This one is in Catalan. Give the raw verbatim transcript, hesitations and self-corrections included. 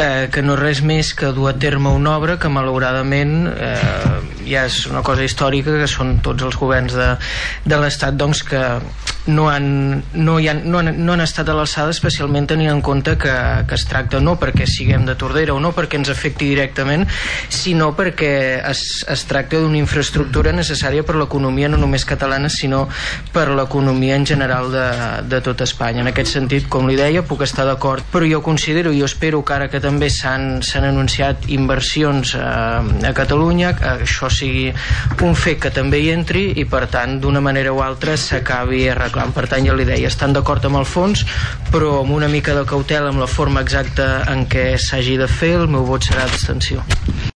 eh, que no és res més que dur a terme una obra que malauradament eh, ja és una cosa històrica, que són tots els governs de, de l'Estat doncs que no han, no, hi han, no, han, no han estat a l'alçada, especialment tenint en compte que, que es tracta no perquè siguem de Tordera o no perquè ens afecti directament, sinó perquè es, es tracta d'una infraestructura necessària per l'economia no només catalana sinó per l'economia en general de, de tot Espanya. En aquest sentit, com li deia, puc estar d'acord, però jo considero i jo espero que ara que també s'han anunciat inversions a, a Catalunya, que això sigui un fet que també hi entri i per tant d'una manera o altra s'acabi arreglant. Per tant, ja li deia, estan d'acord amb el fons, però amb una mica de cautela amb la forma exacta en què s'hagi de fer. El meu vot serà d'abstenció.